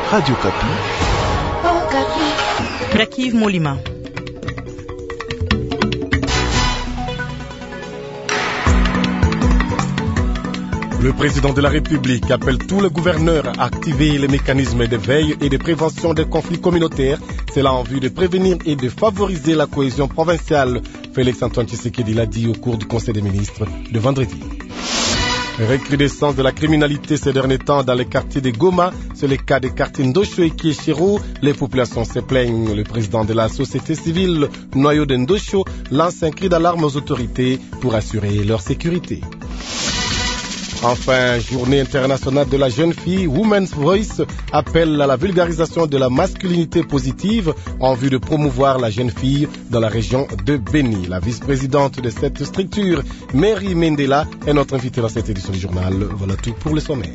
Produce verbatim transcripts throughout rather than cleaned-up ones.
Radio Kapi. Oh, Kapi. Rakiv Molima. Le président de la République appelle tous les gouverneurs à activer les mécanismes de veille et de prévention des conflits communautaires. C'est là en vue de prévenir et de favoriser la cohésion provinciale. Félix-Antoine Tshisekedi l'a dit au cours du Conseil des ministres de vendredi. Recrudescence de la criminalité ces derniers temps dans les quartiers de Goma. C'est le cas des quartiers Ndosho et Kieshiro. Les populations se plaignent. Le président de la société civile, Noyau de Ndosho, lance un cri d'alarme aux autorités pour assurer leur sécurité. Enfin, journée internationale de la jeune fille, Women's Voice appelle à la vulgarisation de la masculinité positive en vue de promouvoir la jeune fille dans la région de Beni. La vice-présidente de cette structure, Mary Mendela, est notre invitée dans cette édition du journal. Voilà tout pour le sommaire.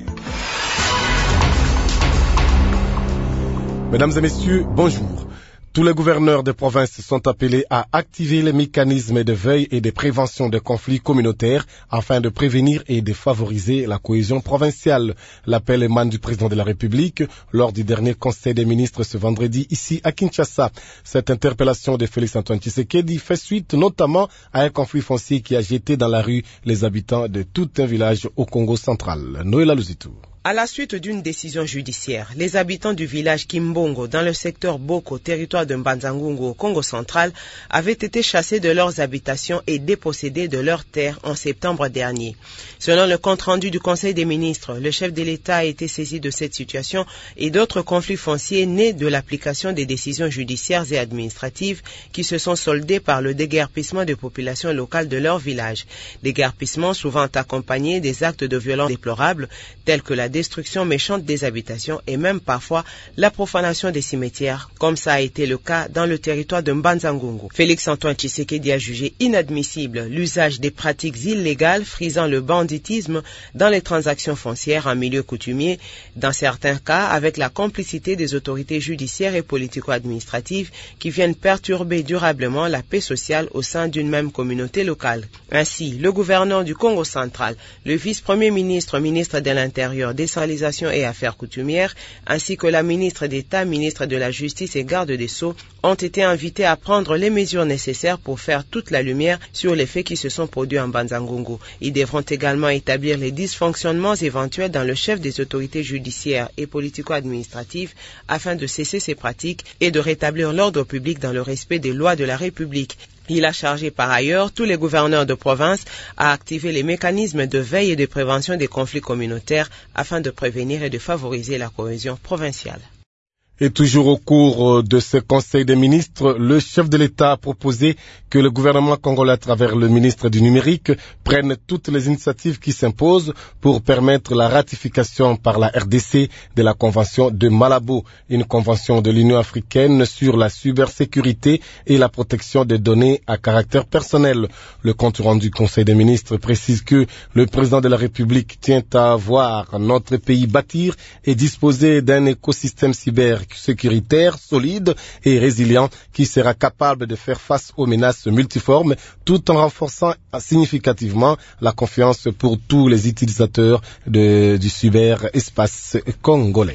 Mesdames et messieurs, bonjour. Tous les gouverneurs de province sont appelés à activer les mécanismes de veille et de prévention des conflits communautaires afin de prévenir et de favoriser la cohésion provinciale. L'appel émane du président de la République lors du dernier Conseil des ministres ce vendredi ici à Kinshasa. Cette interpellation de Félix-Antoine Tshisekedi fait suite notamment à un conflit foncier qui a jeté dans la rue les habitants de tout un village au Congo central. Noël Aluzitou. À la suite d'une décision judiciaire, les habitants du village Kimbongo, dans le secteur Boko, territoire de Mbanzangungu au Congo central, avaient été chassés de leurs habitations et dépossédés de leurs terres en septembre dernier. Selon le compte-rendu du Conseil des ministres, le chef de l'État a été saisi de cette situation et d'autres conflits fonciers nés de l'application des décisions judiciaires et administratives qui se sont soldés par le déguerpissement des populations locales de leur village. Déguerpissement souvent accompagné des actes de violence déplorables tels que la destruction méchante des habitations et même parfois la profanation des cimetières, comme ça a été le cas dans le territoire de Mbanzangungu. Félix-Antoine Tshisekedi a jugé inadmissible l'usage des pratiques illégales frisant le banditisme dans les transactions foncières en milieu coutumier, dans certains cas avec la complicité des autorités judiciaires et politico-administratives qui viennent perturber durablement la paix sociale au sein d'une même communauté locale. Ainsi, le gouverneur du Congo central, le vice-premier ministre, ministre de l'Intérieur, décentralisation et affaires coutumières, ainsi que la ministre d'État, ministre de la Justice et garde des Sceaux ont été invités à prendre les mesures nécessaires pour faire toute la lumière sur les faits qui se sont produits en Mbanzangungu. Ils devront également établir les dysfonctionnements éventuels dans le chef des autorités judiciaires et politico-administratives afin de cesser ces pratiques et de rétablir l'ordre public dans le respect des lois de la République. Il a chargé par ailleurs tous les gouverneurs de province à activer les mécanismes de veille et de prévention des conflits communautaires afin de prévenir et de favoriser la cohésion provinciale. Et toujours au cours de ce Conseil des ministres, le chef de l'État a proposé que le gouvernement congolais, à travers le ministre du Numérique, prenne toutes les initiatives qui s'imposent pour permettre la ratification par la R D C de la Convention de Malabo, une convention de l'Union africaine sur la cybersécurité et la protection des données à caractère personnel. Le compte rendu du Conseil des ministres précise que le président de la République tient à voir notre pays bâtir et disposer d'un écosystème cyber sécuritaire, solide et résilient qui sera capable de faire face aux menaces multiformes tout en renforçant significativement la confiance pour tous les utilisateurs de, du cyberespace congolais.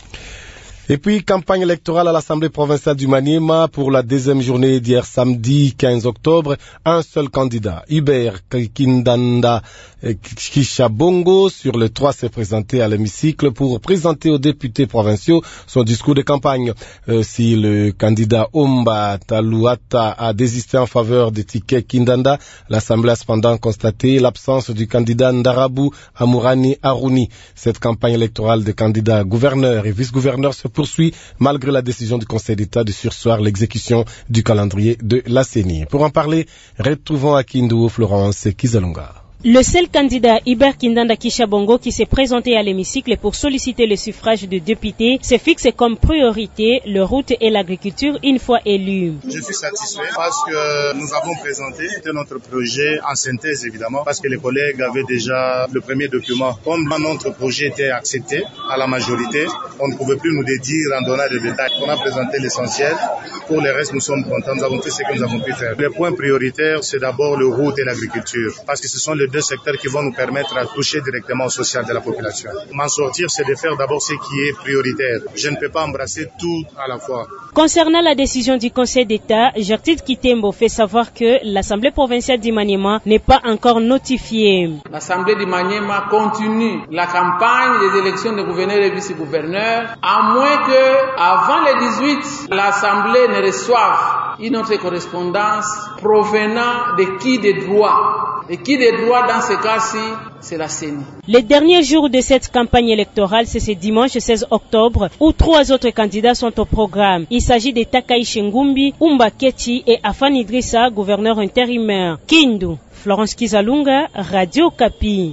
Et puis, campagne électorale à l'Assemblée provinciale du Maniema pour la deuxième journée d'hier samedi quinze octobre. Un seul candidat, Hubert Kindanda Kishabongo, sur le trois s'est présenté à l'hémicycle pour présenter aux députés provinciaux son discours de campagne. Euh, si le candidat Omba Taluata a désisté en faveur de Tiket Kindanda, l'Assemblée a cependant constaté l'absence du candidat Ndarabu Amourani Aruni. Cette campagne électorale des candidats gouverneurs et vice-gouverneurs se poursuit malgré la décision du Conseil d'État de surseoir l'exécution du calendrier de la C E N I. Pour en parler, retrouvons à Kindu Florence Kizalunga. Le seul candidat Hubert Kindanda Kishabongo qui s'est présenté à l'hémicycle pour solliciter le suffrage de députés se fixe comme priorité le route et l'agriculture une fois élu. Je suis satisfait parce que nous avons présenté notre projet en synthèse évidemment parce que les collègues avaient déjà le premier document. Comme notre projet était accepté à la majorité, on ne pouvait plus nous dédire en donnant des détails. On a présenté l'essentiel. Pour le reste, nous sommes contents. Nous avons fait ce que nous avons pu faire. Les points prioritaires, c'est d'abord le route et l'agriculture parce que ce sont les les deux secteurs qui vont nous permettre à toucher directement au social de la population. M'en sortir, c'est de faire d'abord ce qui est prioritaire. Je ne peux pas embrasser tout à la fois. Concernant la décision du Conseil d'État, Gertrude Kitembo fait savoir que l'Assemblée provinciale d'Imaniema n'est pas encore notifiée. L'Assemblée d'Imaniema continue la campagne des élections de gouverneurs et vice-gouverneurs, à moins que, avant le dix-huit, l'Assemblée ne reçoive une autre correspondance provenant de qui de droit. Et qui de droit dans ce cas-ci, c'est la C E N I. Les derniers jours de cette campagne électorale, c'est ce dimanche seize octobre, où trois autres candidats sont au programme. Il s'agit de Takai Ngumbi, Umba Kechi et Afan Idrissa, gouverneur intérimaire. Kindu, Florence Kizalunga, Radio Kapi.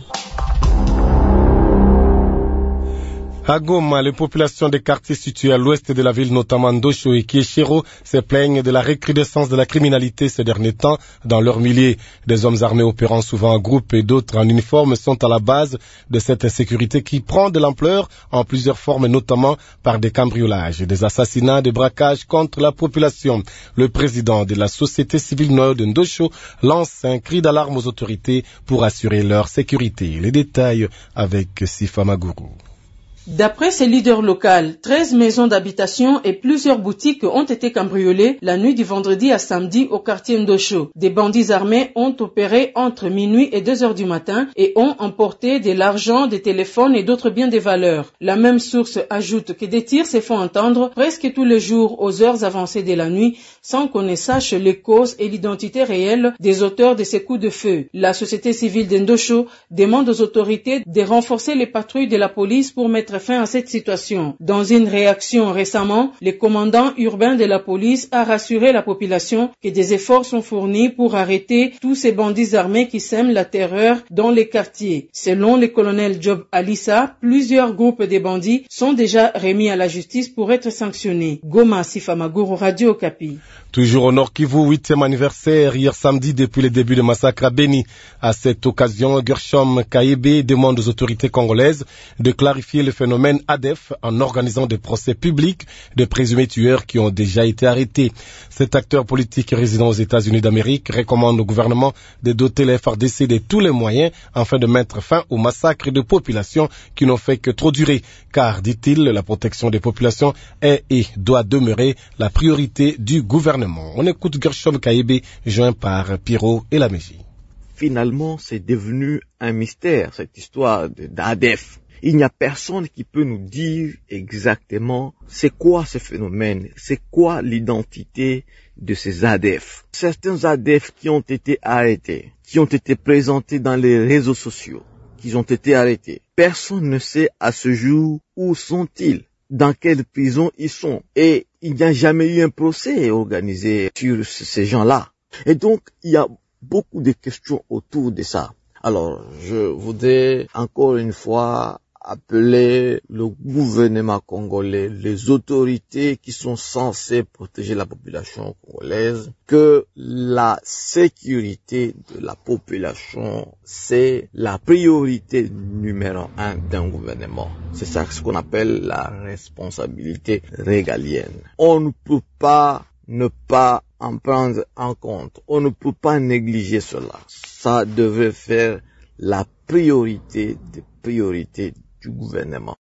À Goma, les populations des quartiers situés à l'ouest de la ville, notamment Ndosho et Kieshiro, se plaignent de la recrudescence de la criminalité ces derniers temps dans leur milliers. Des hommes armés opérant souvent en groupe et d'autres en uniforme sont à la base de cette insécurité qui prend de l'ampleur en plusieurs formes, notamment par des cambriolages, des assassinats, des braquages contre la population. Le président de la société civile Noyo de Ndosho lance un cri d'alarme aux autorités pour assurer leur sécurité. Les détails avec Sifa Maguru. D'après ces leaders locaux, treize maisons d'habitation et plusieurs boutiques ont été cambriolées la nuit du vendredi à samedi au quartier Ndosho. Des bandits armés ont opéré entre minuit et deux heures du matin et ont emporté de l'argent, des téléphones et d'autres biens de valeur. La même source ajoute que des tirs se font entendre presque tous les jours aux heures avancées de la nuit sans qu'on ne sache les causes et l'identité réelle des auteurs de ces coups de feu. La société civile d'Ndosho demande aux autorités de renforcer les patrouilles de la police pour mettre fin à cette situation. Dans une réaction récemment, le commandant urbain de la police a rassuré la population que des efforts sont fournis pour arrêter tous ces bandits armés qui sèment la terreur dans les quartiers. Selon le colonel Job Alissa, plusieurs groupes de bandits sont déjà remis à la justice pour être sanctionnés. Goma, Sifa Maguru, Radio Kapi. Toujours au Nord Kivu, huitième anniversaire hier samedi depuis le début du massacre à Beni. À cette occasion, Gershom Kaebe demande aux autorités congolaises de clarifier le phénomène A D E F en organisant des procès publics de présumés tueurs qui ont déjà été arrêtés. Cet acteur politique résident aux États-Unis d'Amérique recommande au gouvernement de doter les F R D C de tous les moyens afin de mettre fin au massacre de populations qui n'ont fait que trop durer. Car, dit-il, la protection des populations est et doit demeurer la priorité du gouvernement. On écoute Gershom Kaebe, joint par Pierrot et Laméji. Finalement, c'est devenu un mystère, cette histoire d'A D E F. Il n'y a personne qui peut nous dire exactement c'est quoi ce phénomène, c'est quoi l'identité de ces A D F. Certains A D F qui ont été arrêtés, qui ont été présentés dans les réseaux sociaux, qui ont été arrêtés. Personne ne sait à ce jour où sont-ils, dans quelle prison ils sont. Et il n'y a jamais eu un procès organisé sur ces gens-là. Et donc, il y a beaucoup de questions autour de ça. Alors, je voudrais encore une fois appeler le gouvernement congolais, les autorités qui sont censées protéger la population congolaise, que la sécurité de la population, c'est la priorité numéro un d'un gouvernement. C'est ça ce qu'on appelle la responsabilité régalienne. On ne peut pas ne pas en prendre en compte. On ne peut pas négliger cela. Ça devrait faire la priorité des priorités du gouvernement.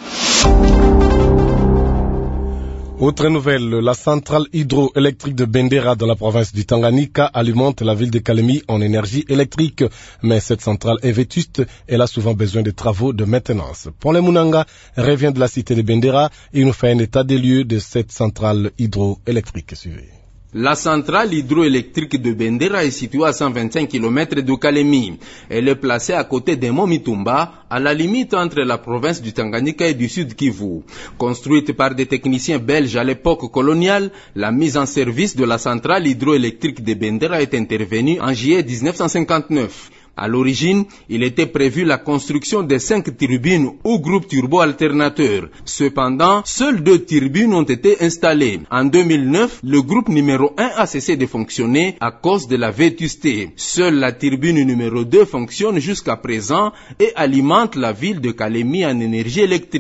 Autre nouvelle, la centrale hydroélectrique de Bendera dans la province du Tanganyika alimente la ville de Kalemi en énergie électrique. Mais cette centrale est vétuste, elle a souvent besoin de travaux de maintenance. Pour les Munanga revient de la cité de Bendera et nous fait un état des lieux de cette centrale hydroélectrique. Suivez. La centrale hydroélectrique de Bendera est située à cent vingt-cinq kilomètres de Kalemi. Elle est placée à côté de Momitumba, à la limite entre la province du Tanganyika et du Sud Kivu. Construite par des techniciens belges à l'époque coloniale, la mise en service de la centrale hydroélectrique de Bendera est intervenue en juillet mille neuf cent cinquante-neuf. À l'origine, il était prévu la construction de cinq turbines ou groupes turbo-alternateurs. Cependant, seules deux turbines ont été installées. En deux mille neuf, le groupe numéro un a cessé de fonctionner à cause de la vétusté. Seule la turbine numéro deux fonctionne jusqu'à présent et alimente la ville de Kalemi en énergie électrique.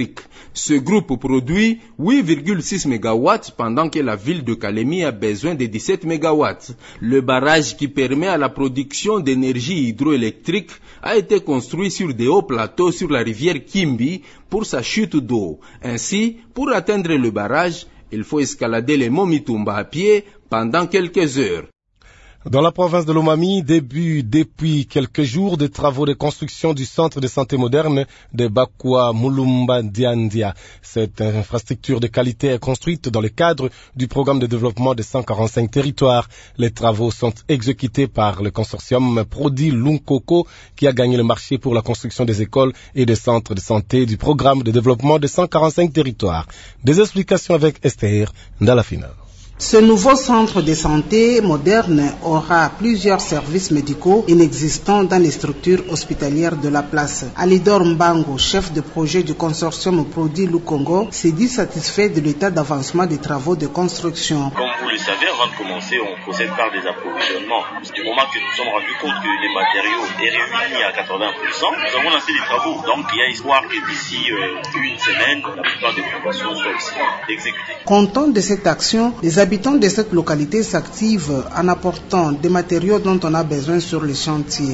Ce groupe produit huit virgule six mégawatts pendant que la ville de Kalemi a besoin de dix-sept mégawatts. Le barrage qui permet à la production d'énergie hydroélectrique a été construit sur des hauts plateaux sur la rivière Kimbi pour sa chute d'eau. Ainsi, pour atteindre le barrage, il faut escalader les monts Mitumba à pied pendant quelques heures. Dans la province de Lomami, début depuis quelques jours des travaux de construction du centre de santé moderne de Bakwa Mulumba Diandia. Cette infrastructure de qualité est construite dans le cadre du programme de développement de cent quarante-cinq territoires. Les travaux sont exécutés par le consortium Prodi Lunkoko qui a gagné le marché pour la construction des écoles et des centres de santé du programme de développement de cent quarante-cinq territoires. Des explications avec Esther Ndalafina. Ce nouveau centre de santé moderne aura plusieurs services médicaux inexistants dans les structures hospitalières de la place. Alidor Mbango, chef de projet du consortium Prodi Lukongo, s'est dit satisfait de l'état d'avancement des travaux de construction. Comme vous le savez, avant de commencer, on procède par des approvisionnements. Du moment que nous sommes rendus compte que les matériaux est réunis à quatre-vingts pour cent, nous avons lancé des travaux. Donc il y a espoir que d'ici euh, une semaine, la plupart des populations soient aussi exécutées. Content de cette action, les habitants Les habitants de cette localité s'activent en apportant des matériaux dont on a besoin sur les chantiers.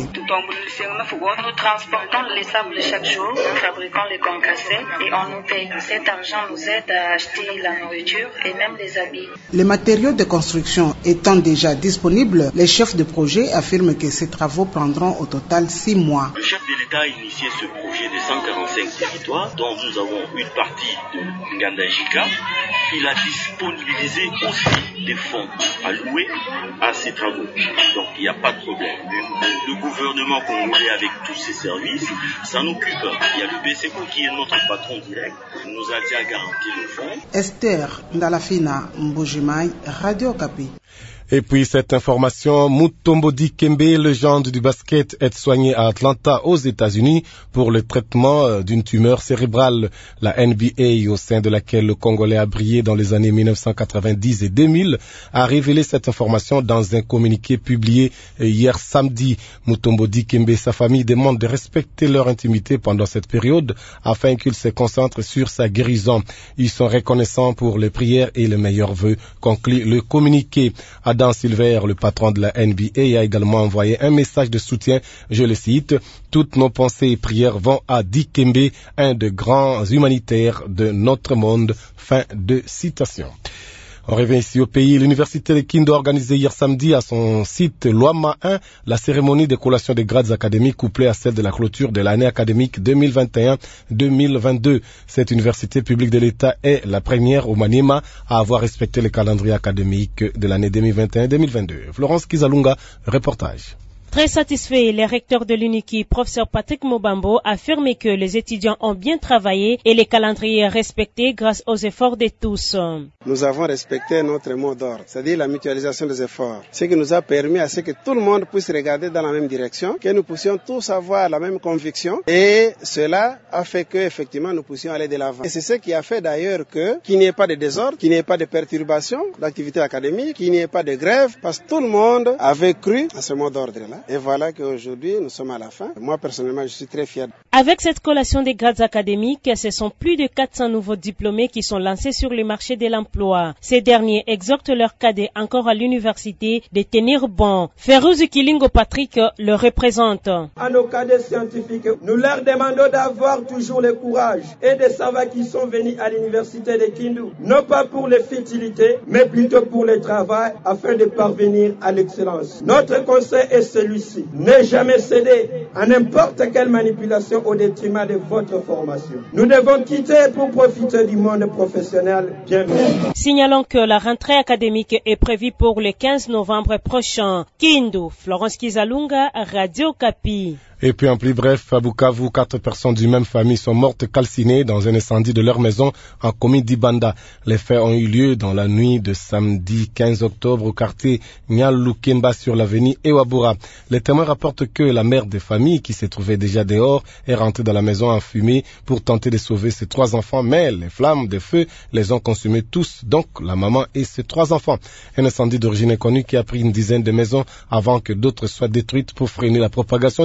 Nous transportons les sables chaque jour, nous fabriquons les concassés et on nous paye. Cet argent nous aide à acheter la nourriture et même les habits. Les matériaux de construction étant déjà disponibles, les chefs de projet affirment que ces travaux prendront au total six mois. Le chef de l'État a initié ce projet de cent quarante-cinq territoires dont nous avons une partie de Ngandajika. Il a disponibilisé aussi des fonds alloués à ces travaux. Donc il n'y a pas de problème. Le, le gouvernement congolais avec tous ses services s'en occupe. Il y a le B C C O qui est notre patron direct, nous a déjà garanti le fonds. Esther Ndalafina Mbujimai, Radio Okapi. Et puis cette information, Mutombo Dikembe, légende du basket, est soigné à Atlanta aux États-Unis pour le traitement d'une tumeur cérébrale. La N B A, au sein de laquelle le Congolais a brillé dans les années mille neuf cent quatre-vingt-dix et deux mille, a révélé cette information dans un communiqué publié hier samedi. Mutombo Dikembe et sa famille demandent de respecter leur intimité pendant cette période afin qu'ils se concentrent sur sa guérison. Ils sont reconnaissants pour les prières et les meilleurs vœux, conclut le communiqué. Adam Silver, le patron de la N B A, a également envoyé un message de soutien. Je le cite, « Toutes nos pensées et prières vont à Dikembe, un des grands humanitaires de notre monde. » Fin de citation. On revient ici au pays. L'université de Kindu a organisé hier samedi à son site Loama un la cérémonie de collation des grades académiques couplée à celle de la clôture de l'année académique deux mille vingt et un deux mille vingt-deux. Cette université publique de l'État est la première au Maniema à avoir respecté le calendrier académique de l'année deux mille vingt et un deux mille vingt-deux. Florence Kizalunga, reportage. Très satisfait, le recteur de l'UNIKI, professeur Patrick Mobambo, a affirmé que les étudiants ont bien travaillé et les calendriers respectés grâce aux efforts de tous. Nous avons respecté notre mot d'ordre, c'est-à-dire la mutualisation des efforts, ce qui nous a permis à ce que tout le monde puisse regarder dans la même direction, que nous puissions tous avoir la même conviction et cela a fait que effectivement nous puissions aller de l'avant. Et c'est ce qui a fait d'ailleurs que qu'il n'y ait pas de désordre, qu'il n'y ait pas de perturbation d'activité académique, qu'il n'y ait pas de grève, parce que tout le monde avait cru à ce mot d'ordre-là. Et voilà qu'aujourd'hui, nous sommes à la fin. Moi, personnellement, je suis très fier. Avec cette collation des grades académiques, ce sont plus de quatre cents nouveaux diplômés qui sont lancés sur le marché de l'emploi. Ces derniers exhortent leurs cadets encore à l'université de tenir bon. Férouz Kilingo Patrick le représente. À nos cadets scientifiques, nous leur demandons d'avoir toujours le courage et de savoir qu'ils sont venus à l'université de Kindu, non pas pour les futilités, mais plutôt pour le travail afin de parvenir à l'excellence. Notre conseil est celui ne jamais céder à n'importe quelle manipulation au détriment de votre formation. Nous devons quitter pour profiter du monde professionnel. Bienvenue. Signalons que la rentrée académique est prévue pour le quinze novembre prochain. Kindu, Florence Kizalunga, Radio Okapi. Et puis en plus bref, à Bukavu, quatre personnes d'une même famille sont mortes calcinées dans un incendie de leur maison en commune d'Ibanda. Les faits ont eu lieu dans la nuit de samedi quinze octobre au quartier Nyalukemba sur l'avenue Ewabura. Les témoins rapportent que la mère des familles, qui se trouvait déjà dehors, est rentrée dans la maison en fumée pour tenter de sauver ses trois enfants, mais les flammes des feux les ont consumés tous, donc la maman et ses trois enfants. Un incendie d'origine inconnue qui a pris une dizaine de maisons avant que d'autres soient détruites pour freiner la propagation du feu.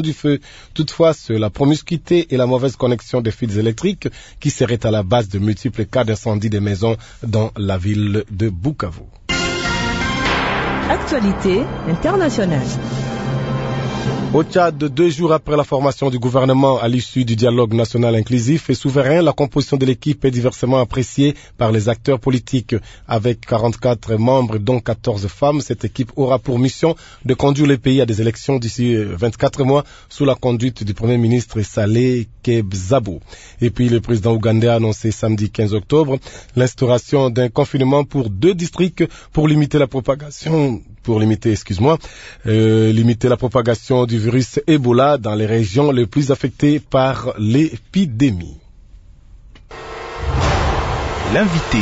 Toutefois, c'est la promiscuité et la mauvaise connexion des fils électriques qui seraient à la base de multiples cas d'incendie des maisons dans la ville de Bukavu. Actualité internationale. Au Tchad, deux jours après la formation du gouvernement à l'issue du dialogue national inclusif et souverain, la composition de l'équipe est diversement appréciée par les acteurs politiques. Avec quarante-quatre membres, dont quatorze femmes, cette équipe aura pour mission de conduire le pays à des élections d'ici vingt-quatre mois sous la conduite du Premier ministre Saleh Kebzabo. Et puis le président ougandais a annoncé samedi quinze octobre l'instauration d'un confinement pour deux districts pour limiter la propagation pour limiter, excuse-moi, euh, limiter la propagation du virus Ebola dans les régions les plus affectées par l'épidémie. L'invité.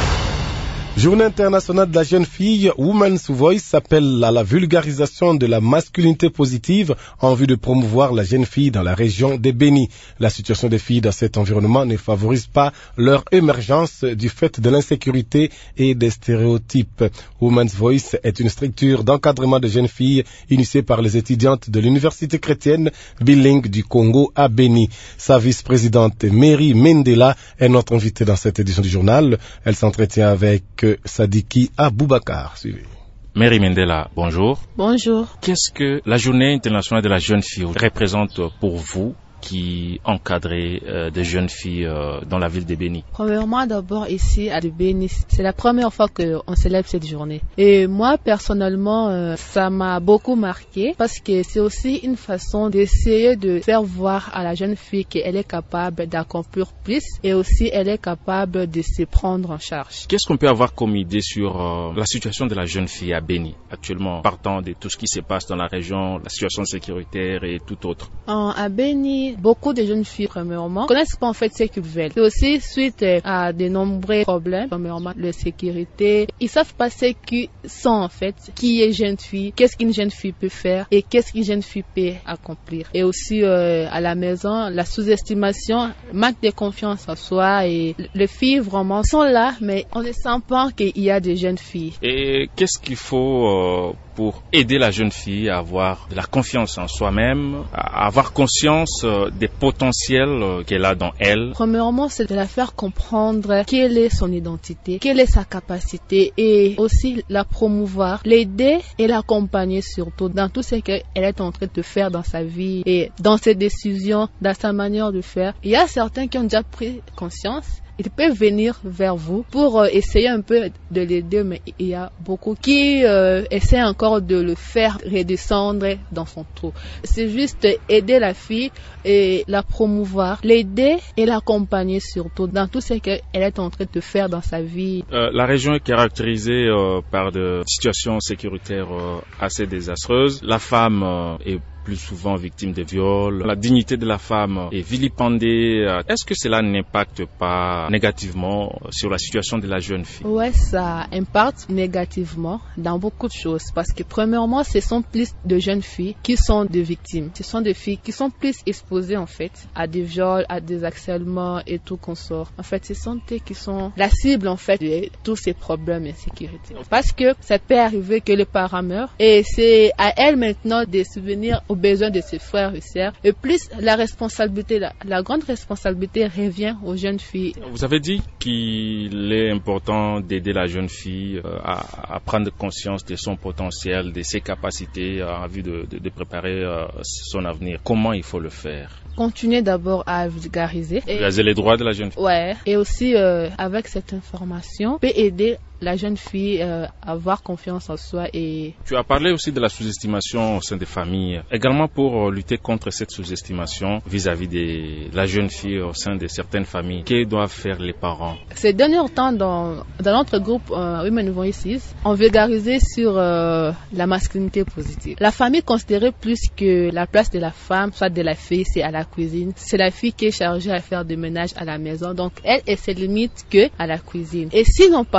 Journée internationale de la jeune fille, Women's Voice s'appelle à la vulgarisation de la masculinité positive en vue de promouvoir la jeune fille dans la région des Béni. La situation des filles dans cet environnement ne favorise pas leur émergence du fait de l'insécurité et des stéréotypes. Women's Voice est une structure d'encadrement de jeunes filles initiée par les étudiantes de l'université chrétienne bilingue du Congo à Béni. Sa vice-présidente Mary Mendela est notre invitée dans cette édition du journal. Elle s'entretient avec Sadiki Aboubakar. Suivez. Mary Mendela, bonjour. Bonjour. Qu'est-ce que la journée internationale de la jeune fille représente pour vous qui encadrez euh, des jeunes filles euh, dans la ville de Béni? Premièrement, d'abord ici à Béni, c'est la première fois qu'on célèbre cette journée. Et moi, personnellement, euh, ça m'a beaucoup marqué parce que c'est aussi une façon d'essayer de faire voir à la jeune fille qu'elle est capable d'accomplir plus et aussi elle est capable de se prendre en charge. Qu'est-ce qu'on peut avoir comme idée sur euh, la situation de la jeune fille à Béni actuellement, partant de tout ce qui se passe dans la région, la situation sécuritaire et tout autre? En, à Béni, beaucoup de jeunes filles, premièrement, connaissent pas en fait ce qu'ils veulent. C'est aussi suite à de nombreux problèmes, premièrement, la sécurité. Ils savent pas ce qu'ils sont en fait, qui est jeune fille, qu'est-ce qu'une jeune fille peut faire et qu'est-ce qu'une jeune fille peut accomplir. Et aussi euh, à la maison, la sous-estimation, manque de confiance en soi et les filles vraiment sont là, mais on ne sent pas qu'il y a des jeunes filles. Et qu'est-ce qu'il faut euh, pour aider la jeune fille à avoir de la confiance en soi-même, à avoir conscience euh, des potentiels qu'elle a dans elle? Premièrement, c'est de la faire comprendre quelle est son identité, quelle est sa capacité et aussi la promouvoir, l'aider et l'accompagner surtout dans tout ce qu'elle est en train de faire dans sa vie et dans ses décisions, dans sa manière de faire. Il y a certains qui ont déjà pris conscience. Ils peuvent venir vers vous pour euh, essayer un peu de l'aider, mais il y a beaucoup qui euh, essaient encore de le faire redescendre dans son trou. C'est juste aider la fille et la promouvoir, l'aider et l'accompagner surtout dans tout ce qu'elle est en train de faire dans sa vie. Euh, la région est caractérisée euh, par des situations sécuritaires euh, assez désastreuses. La femme euh, est plus souvent victime de viols. La dignité de la femme est vilipendée. Est-ce que cela n'impacte pas négativement sur la situation de la jeune fille? Ouais, ça impacte négativement dans beaucoup de choses parce que premièrement, ce sont plus de jeunes filles qui sont des victimes. Ce sont des filles qui sont plus exposées en fait à des viols, à des harcèlements et tout consort. En fait, ce sont elles qui sont la cible en fait de tous ces problèmes d'insécurité. Parce que ça peut arriver que les parents meurent et c'est à elles maintenant de subvenir aux besoins de ses frères et sœurs. Et plus la responsabilité, la, la grande responsabilité revient aux jeunes filles. Vous avez dit qu'il est important d'aider la jeune fille à, à prendre conscience de son potentiel, de ses capacités en vue de, de, de préparer son avenir. Comment il faut le faire? Continuer d'abord à vulgariser. Vulgariser les droits de la jeune fille. Ouais. Et aussi, euh, avec cette information, peut aider la jeune fille euh, à avoir confiance en soi. Et tu as parlé aussi de la sous-estimation au sein des familles. Également pour lutter contre cette sous-estimation vis-à-vis de la jeune fille au sein de certaines familles, que doivent faire les parents? Ces derniers temps, dans, dans notre groupe euh, Women Voices, on vulgarisait sur euh, la masculinité positive. La famille considérait plus que la place de la femme, soit de la fille, c'est à la cuisine. C'est la fille qui est chargée à faire du ménage à la maison. Donc, elle, elle se limite que à la cuisine. Et si nos parents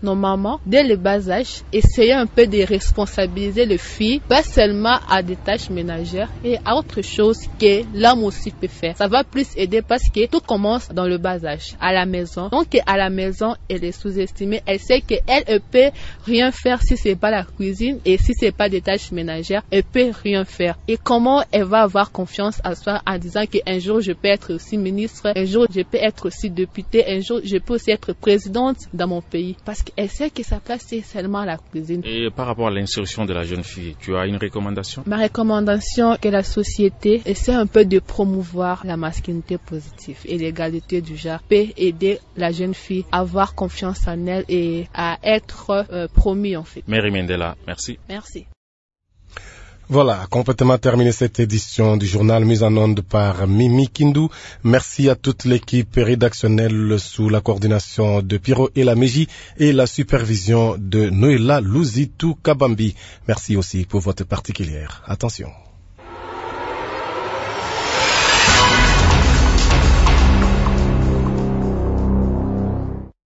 nos mamans, dès le bas âge, essayer un peu de responsabiliser les filles, pas seulement à des tâches ménagères et à autre chose que l'homme aussi peut faire. Ça va plus aider parce que tout commence dans le bas âge, à la maison. Donc à la maison, elle est sous-estimée. Elle sait qu'elle elle peut rien faire si c'est pas la cuisine et si c'est pas des tâches ménagères, elle peut rien faire. Et comment elle va avoir confiance à soi en disant qu'un jour je peux être aussi ministre, un jour je peux être aussi député, un jour je peux aussi être présidente dans mon pays. Parce qu'elle sait que sa place c'est seulement la cuisine. Et par rapport à l'insertion de la jeune fille, tu as une recommandation? Ma recommandation est que la société essaie un peu de promouvoir la masculinité positive et l'égalité du genre peut aider la jeune fille à avoir confiance en elle et à être euh, promis en fait. Mary Mandela, merci. Merci. Voilà, complètement terminé cette édition du journal mise en onde par Mimi Kindu. Merci à toute l'équipe rédactionnelle sous la coordination de Piro Elameji et la supervision de Noéla Luzitu Kabambi. Merci aussi pour votre particulière attention.